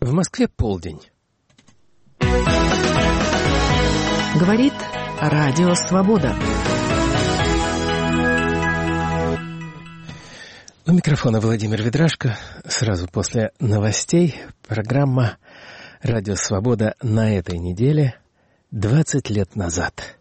В Москве полдень. Говорит Радио Свобода. У микрофона Владимир Ведрашко. Сразу после новостей программа «Радио Свобода» на этой неделе 20 лет назад.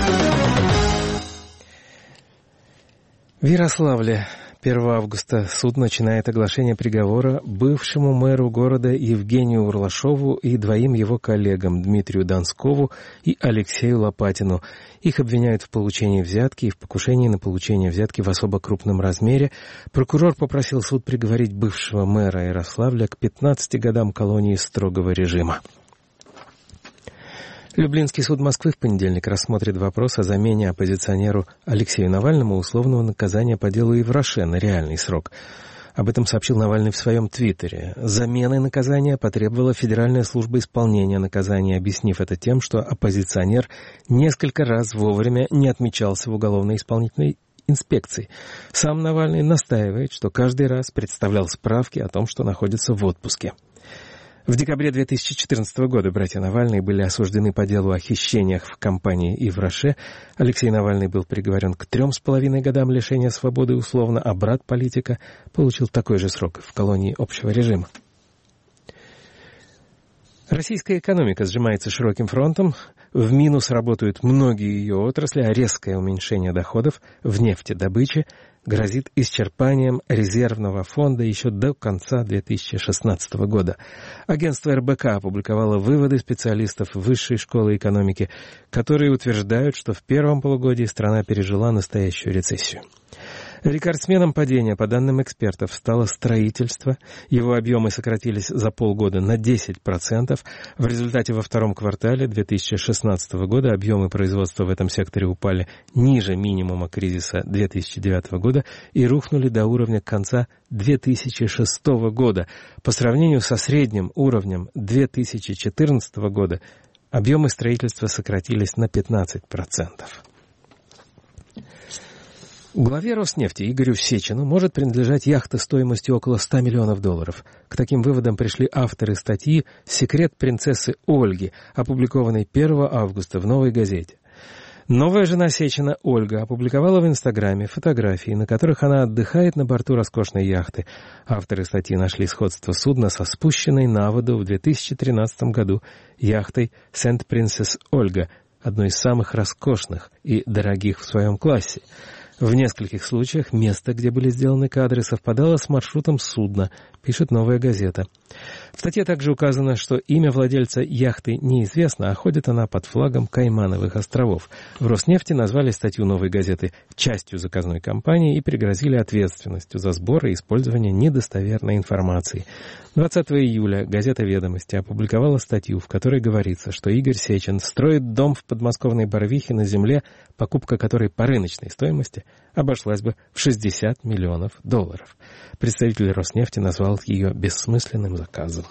В Ярославле 1 августа суд начинает оглашение приговора бывшему мэру города Евгению Урлашову и двоим его коллегам Дмитрию Донскову и Алексею Лопатину. Их обвиняют в получении взятки и в покушении на получение взятки в особо крупном размере. Прокурор попросил суд приговорить бывшего мэра Ярославля к 15 годам колонии строгого режима. Люблинский суд Москвы в понедельник рассмотрит вопрос о замене оппозиционеру Алексею Навальному условного наказания по делу Ивраше на реальный срок. Об этом сообщил Навальный в своем твиттере. Замены наказания потребовала Федеральная служба исполнения наказания, объяснив это тем, что оппозиционер несколько раз вовремя не отмечался в уголовно-исполнительной инспекции. Сам Навальный настаивает, что каждый раз представлял справки о том, что находится в отпуске. В декабре 2014 года братья Навальные были осуждены по делу о хищениях в компании Ивраше. Алексей Навальный был приговорен к 3,5 годам лишения свободы условно, а брат политика получил такой же срок в колонии общего режима. Российская экономика сжимается широким фронтом. В минус работают многие ее отрасли, а резкое уменьшение доходов в нефтедобыче грозит исчерпанием резервного фонда еще до конца 2016 года. Агентство РБК опубликовало выводы специалистов Высшей школы экономики, которые утверждают, что в первом полугодии страна пережила настоящую рецессию. Рекордсменом падения, по данным экспертов, стало строительство. Его объемы сократились за полгода на 10%. В результате во втором квартале 2016 года объемы производства в этом секторе упали ниже минимума кризиса 2009 года и рухнули до уровня конца 2006 года. По сравнению со средним уровнем 2014 года объемы строительства сократились на 15%. Главе Роснефти Игорю Сечину может принадлежать яхта стоимостью около $100 миллионов. К таким выводам пришли авторы статьи «Секрет принцессы Ольги», опубликованной 1 августа в «Новой газете». Новая жена Сечина, Ольга, опубликовала в Инстаграме фотографии, на которых она отдыхает на борту роскошной яхты. Авторы статьи нашли сходство судна со спущенной на воду в 2013 году яхтой «Сент Принцесс Ольга», одной из самых роскошных и дорогих в своем классе. В нескольких случаях место, где были сделаны кадры, совпадало с маршрутом судна, пишет «Новая газета». В статье также указано, что имя владельца яхты неизвестно, а ходит она под флагом Каймановых островов. В Роснефти назвали статью «Новой газеты» частью заказной кампании и пригрозили ответственностью за сбор и использование недостоверной информации. 20 июля газета «Ведомости» опубликовала статью, в которой говорится, что Игорь Сечин строит дом в подмосковной Барвихе на земле, покупка которой по рыночной стоимости обошлась бы в $60 миллионов. Представитель Роснефти назвал ее бессмысленным заказом.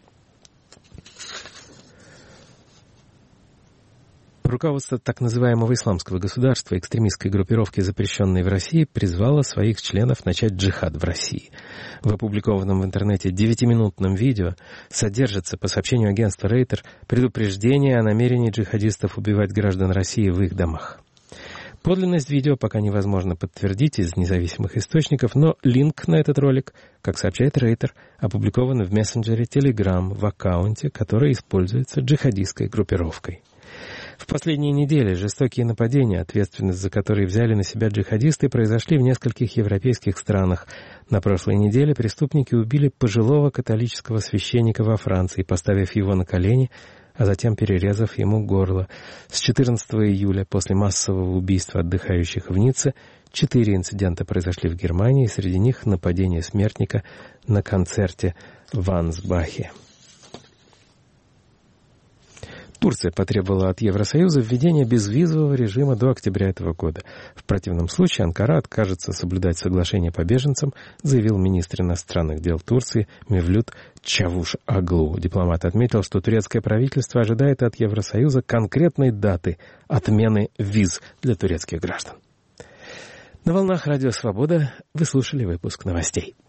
Руководство так называемого исламского государства, экстремистской группировки, запрещенной в России, призвало своих членов начать джихад в России. В опубликованном в интернете 9-минутном видео содержится, по сообщению агентства Рейтер, предупреждение о намерении джихадистов убивать граждан России в их домах. Подлинность видео пока невозможно подтвердить из независимых источников, но линк на этот ролик, как сообщает Рейтер, опубликован в мессенджере Telegram в аккаунте, который используется джихадистской группировкой. В последние недели жестокие нападения, ответственность за которые взяли на себя джихадисты, произошли в нескольких европейских странах. На прошлой неделе преступники убили пожилого католического священника во Франции, поставив его на колени, а затем перерезав ему горло. С 14 июля, после массового убийства отдыхающих в Ницце, 4 инцидента произошли в Германии, среди них нападение смертника на концерте в Ансбахе. Турция потребовала от Евросоюза введения безвизового режима до октября этого года. В противном случае Анкара откажется соблюдать соглашение по беженцам, заявил министр иностранных дел Турции Мевлют Чавушоглу. Дипломат отметил, что турецкое правительство ожидает от Евросоюза конкретной даты отмены виз для турецких граждан. На волнах Радио Свобода вы слушали выпуск новостей.